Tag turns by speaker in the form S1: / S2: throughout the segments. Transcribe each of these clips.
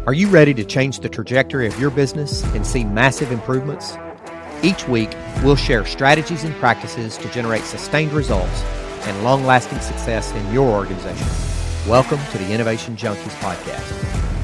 S1: Are you ready to change the trajectory of your business and see massive improvements? Each week, we'll share strategies and practices to generate sustained results and long-lasting success in your organization. Welcome to the Innovation Junkies podcast.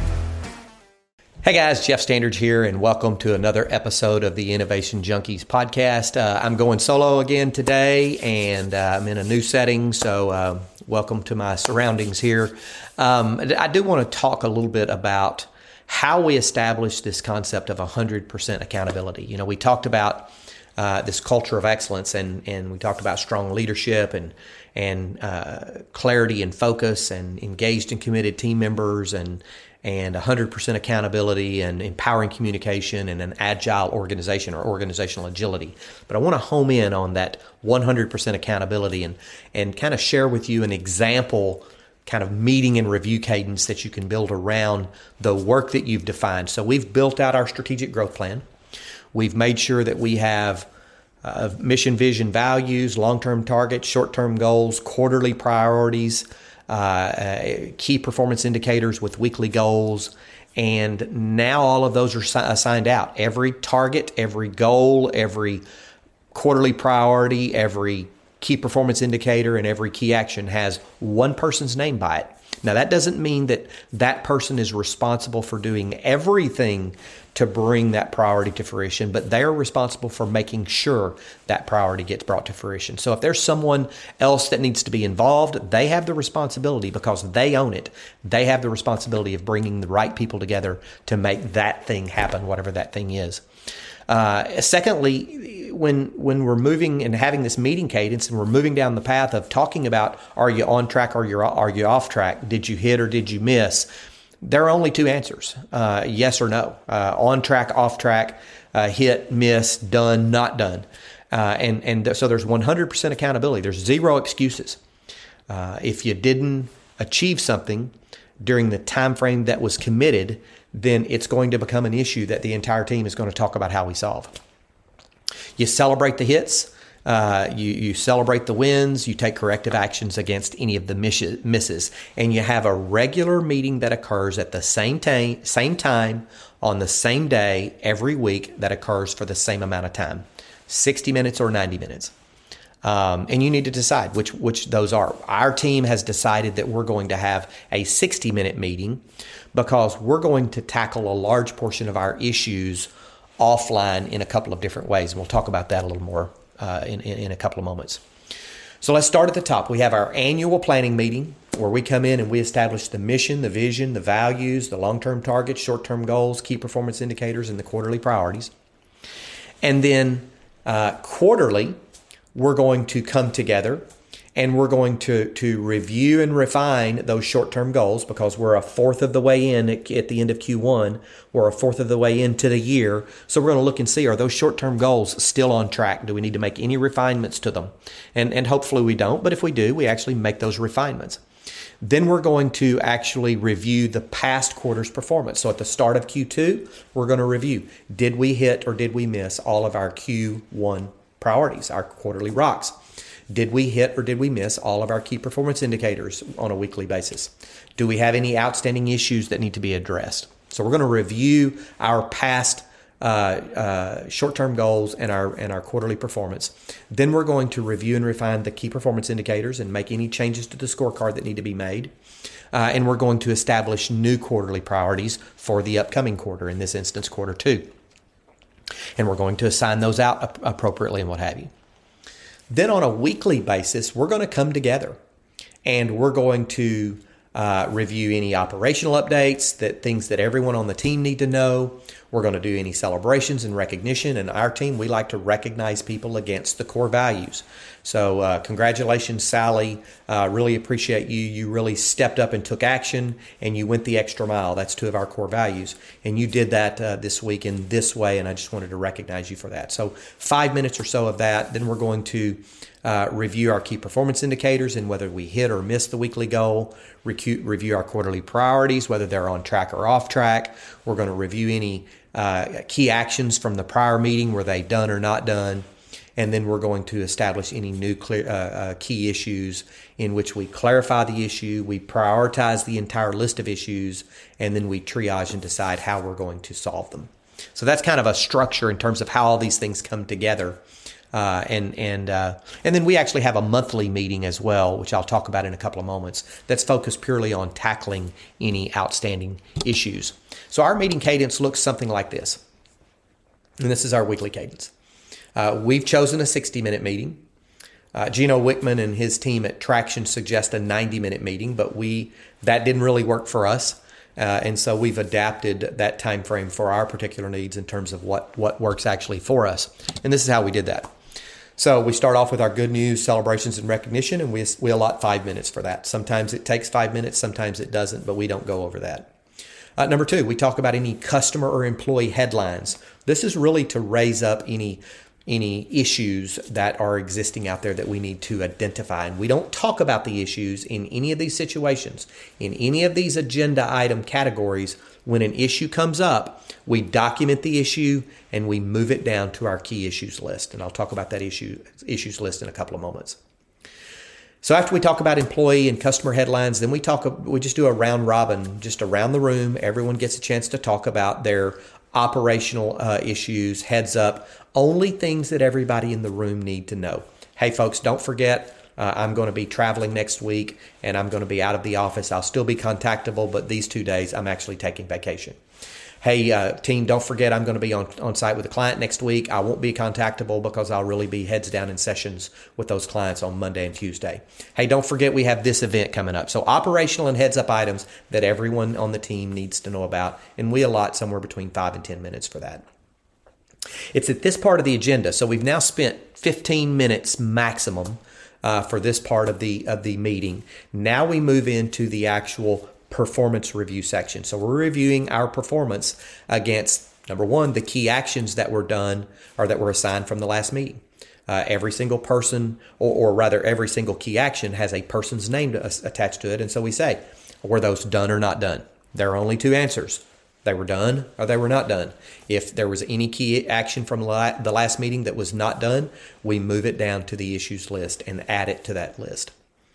S1: Hey guys, Jeff Standards here, and welcome to another episode of the Innovation Junkies podcast. I'm going solo again today, and I'm in a new setting, so welcome to my surroundings here. I do want to talk a little bit about how we establish this concept of 100% accountability. You know, we talked about this culture of excellence, and we talked about strong leadership and clarity and focus and engaged and committed team members and 100% accountability and empowering communication and an agile organization or organizational agility. But I want to home in on that 100% accountability and kind of share with you an example kind of meeting and review cadence that you can build around the work that you've defined. So we've built out our strategic growth plan. We've made sure that we have mission, vision, values, long-term targets, short-term goals, quarterly priorities, key performance indicators with weekly goals. And now all of those are assigned out. Every target, every goal, every quarterly priority, every key performance indicator, and every key action has one person's name by it. Now, that doesn't mean that that person is responsible for doing everything to bring that priority to fruition, but they're responsible for making sure that priority gets brought to fruition. So if there's someone else that needs to be involved, they have the responsibility because they own it. They have the responsibility of bringing the right people together to make that thing happen, whatever that thing is. Secondly, when we're moving and having this meeting cadence and we're moving down the path of talking about, are you on track or are you off track? Did you hit or did you miss? There are only two answers, yes or no. On track, off track, hit, miss, done, not done. So there's 100% accountability. There's zero excuses. If you didn't achieve something during the time frame that was committed, then it's going to become an issue that the entire team is going to talk about how we solve. You celebrate the hits, you celebrate the wins, you take corrective actions against any of the misses, and you have a regular meeting that occurs at the same time, on the same day, every week that occurs for the same amount of time, 60 minutes or 90 minutes. And you need to decide which those are. Our team has decided that we're going to have a 60-minute meeting because we're going to tackle a large portion of our issues offline in a couple of different ways. And we'll talk about that a little more in a couple of moments. So let's start at the top. We have our annual planning meeting where we come in and we establish the mission, the vision, the values, the long-term targets, short-term goals, key performance indicators, and the quarterly priorities. And then quarterly, we're going to come together and we're going to review and refine those short-term goals because we're a fourth of the way in at the end of Q1. We're a fourth of the way into the year. So we're going to look and see, are those short-term goals still on track? Do we need to make any refinements to them? And hopefully we don't, but if we do, we actually make those refinements. Then we're going to actually review the past quarter's performance. So at the start of Q2, we're going to review, did we hit or did we miss all of our Q1 priorities, our quarterly rocks? Did we hit or did we miss all of our key performance indicators on a weekly basis? Do we have any outstanding issues that need to be addressed? So we're going to review our past short-term goals and our quarterly performance. Then we're going to review and refine the key performance indicators and make any changes to the scorecard that need to be made. And we're going to establish new quarterly priorities for the upcoming quarter, in this instance, quarter 2. And we're going to assign those out appropriately and what have you. Then on a weekly basis, we're going to come together and we're going to review any operational updates, things that everyone on the team need to know. We're going to do any celebrations and recognition. And our team, we like to recognize people against the core values. So congratulations, Sally. Really appreciate you. You really stepped up and took action and you went the extra mile. That's 2 of our core values. And you did that this week in this way. And I just wanted to recognize you for that. So 5 minutes or so of that. Then we're going to review our key performance indicators and whether we hit or miss the weekly goal, review our quarterly priorities, whether they're on track or off track. We're going to review any key actions from the prior meeting, were they done or not done, And then we're going to establish any new key issues in which we clarify the issue, we prioritize the entire list of issues, and then we triage and decide how we're going to solve them. So that's kind of a structure in terms of how all these things come together. And then we actually have a monthly meeting as well, which I'll talk about in a couple of moments, that's focused purely on tackling any outstanding issues. So our meeting cadence looks something like this. And this is our weekly cadence. We've chosen a 60-minute meeting. Gino Wickman and his team at Traction suggest a 90-minute meeting, but that didn't really work for us. And so we've adapted that time frame for our particular needs in terms of what works actually for us. And this is how we did that. So we start off with our good news, celebrations, and recognition, and we allot 5 minutes for that. Sometimes it takes 5 minutes, sometimes it doesn't, but we don't go over that. Number 2, we talk about any customer or employee headlines. This is really to raise up any issues that are existing out there that we need to identify. And we don't talk about the issues in any of these situations. In any of these agenda item categories, when an issue comes up, we document the issue and we move it down to our key issues list. And I'll talk about that issues list in a couple of moments. So after we talk about employee and customer headlines, then we just do a round robin, just around the room. Everyone gets a chance to talk about their operational issues, heads up, only things that everybody in the room need to know. Hey, folks, don't forget, I'm going to be traveling next week and I'm going to be out of the office. I'll still be contactable, but these 2 days I'm actually taking vacation. Hey, team, don't forget I'm going to be on site with a client next week. I won't be contactable because I'll really be heads down in sessions with those clients on Monday and Tuesday. Hey, don't forget we have this event coming up. So operational and heads up items that everyone on the team needs to know about, and we allot somewhere between 5 and 10 minutes for that. It's at this part of the agenda. So we've now spent 15 minutes maximum for this part of the meeting. Now we move into the actual performance review section. So we're reviewing our performance against, number 1, the key actions that were done or that were assigned from the last meeting. Every single person, or rather every single key action has a person's name attached to it. And so we say, were those done or not done? There are only 2 answers. They were done or they were not done. If there was any key action from the last meeting that was not done, we move it down to the issues list and add it to that list.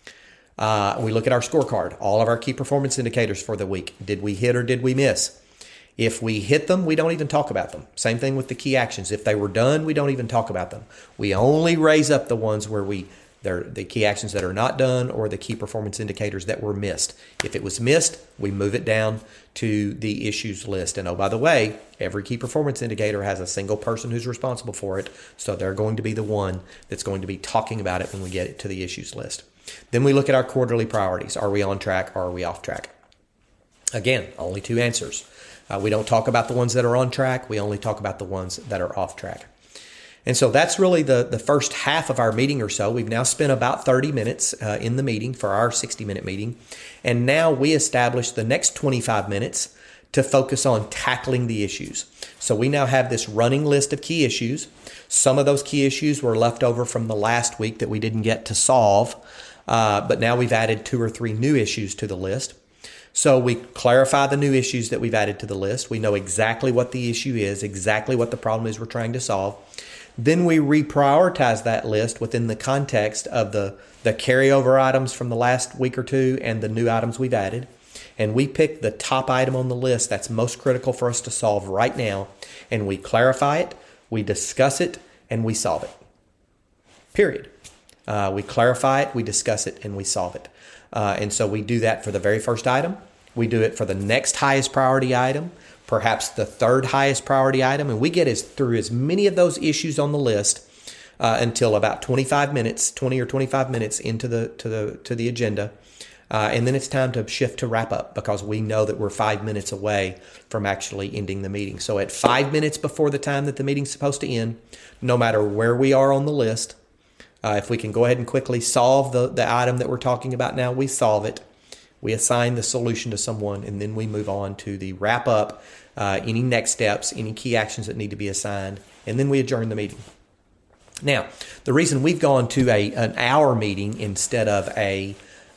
S1: We look at our scorecard, all of our key performance indicators for the week. Did we hit or did we miss? If we hit them, we don't even talk about them. Same thing with the key actions. If they were done, we don't even talk about them. We only raise up the ones where they're the key actions that are not done or the key performance indicators that were missed. If it was missed, we move it down to the issues list. And oh, by the way, every key performance indicator has a single person who's responsible for it. So they're going to be the one that's going to be talking about it when we get it to the issues list. Then we look at our quarterly priorities. Are we on track or are we off track? Again, only 2 answers. We don't talk about the ones that are on track. We only talk about the ones that are off track. And so that's really the first half of our meeting or so. We've now spent about 30 minutes in the meeting for our 60-minute meeting. And now we establish the next 25 minutes to focus on tackling the issues. So we now have this running list of key issues. Some of those key issues were left over from the last week that we didn't get to solve. But now we've added 2 or 3 new issues to the list. So we clarify the new issues that we've added to the list. We know exactly what the issue is, exactly what the problem is we're trying to solve. Then we reprioritize that list within the context of the carryover items from the last week or 2 and the new items we've added. And we pick the top item on the list that's most critical for us to solve right now. And we clarify it, we discuss it, and we solve it. Period. We clarify it, we discuss it, and we solve it. And so we do that for the very first item. We do it for the next highest priority item, perhaps the third highest priority item, and we get through as many of those issues on the list until about 20 or 25 minutes into the agenda. And then it's time to shift to wrap up because we know that we're 5 minutes away from actually ending the meeting. So at 5 minutes before the time that the meeting's supposed to end, no matter where we are on the list, if we can go ahead and quickly solve the item that we're talking about now, we solve it. We assign the solution to someone, and then we move on to the wrap up, any next steps, any key actions that need to be assigned, and then we adjourn the meeting. Now, the reason we've gone to an hour meeting instead of a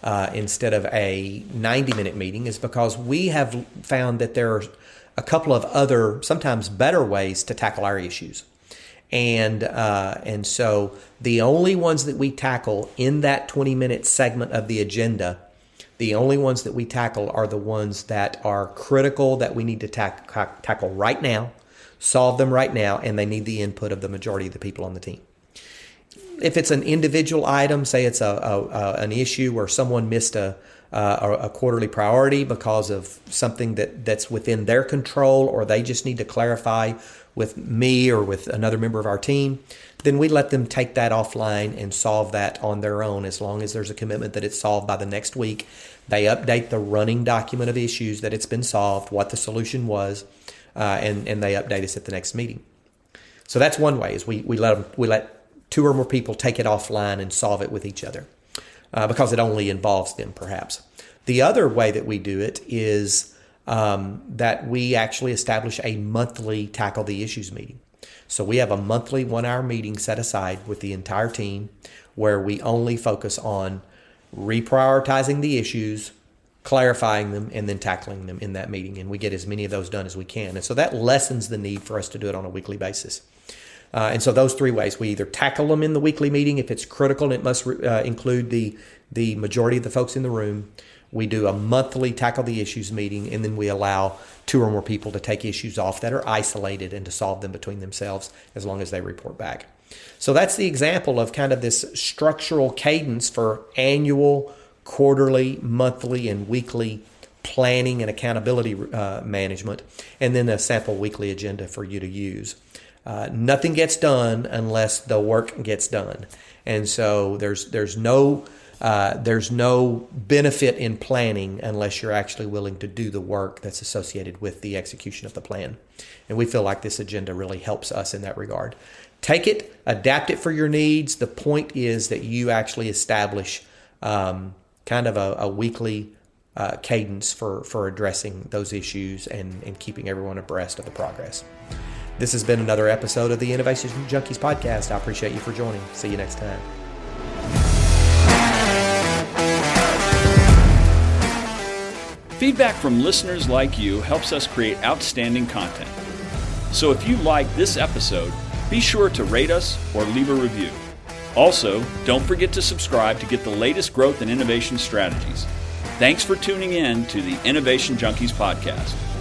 S1: 90-minute meeting is because we have found that there are a couple of other, sometimes better ways to tackle our issues. And so the only ones that we tackle in that 20-minute segment of the agenda, the only ones that we tackle are the ones that are critical, that we need to tackle right now, solve them right now, and they need the input of the majority of the people on the team. If it's an individual item, say it's an issue where someone missed a quarterly priority because of something that's within their control, or they just need to clarify with me or with another member of our team, then we let them take that offline and solve that on their own, as long as there's a commitment that it's solved by the next week. They update the running document of issues that it's been solved, what the solution was, and they update us at the next meeting. So that's one way, is we let 2 or more people take it offline and solve it with each other, because it only involves them, perhaps. The other way that we do it is that we actually establish a monthly Tackle the Issues meeting. So we have a monthly 1-hour meeting set aside with the entire team, where we only focus on reprioritizing the issues, clarifying them, and then tackling them in that meeting. And we get as many of those done as we can. And so that lessens the need for us to do it on a weekly basis. And so those 3 ways: we either tackle them in the weekly meeting if it's critical and it must include the majority of the folks in the room. We do a monthly Tackle the Issues meeting, and then we allow 2 or more people to take issues off that are isolated and to solve them between themselves, as long as they report back. So that's the example of kind of this structural cadence for annual, quarterly, monthly, and weekly planning and accountability management, and then a sample weekly agenda for you to use. Nothing gets done unless the work gets done. And so there's no benefit in planning unless you're actually willing to do the work that's associated with the execution of the plan. And we feel like this agenda really helps us in that regard. Take it, adapt it for your needs. The point is that you actually establish kind of a weekly cadence for addressing those issues and keeping everyone abreast of the progress. This has been another episode of the Innovation Junkies podcast. I appreciate you for joining. See you next time.
S2: Feedback from listeners like you helps us create outstanding content. So if you like this episode, be sure to rate us or leave a review. Also, don't forget to subscribe to get the latest growth and innovation strategies. Thanks for tuning in to the Innovation Junkies podcast.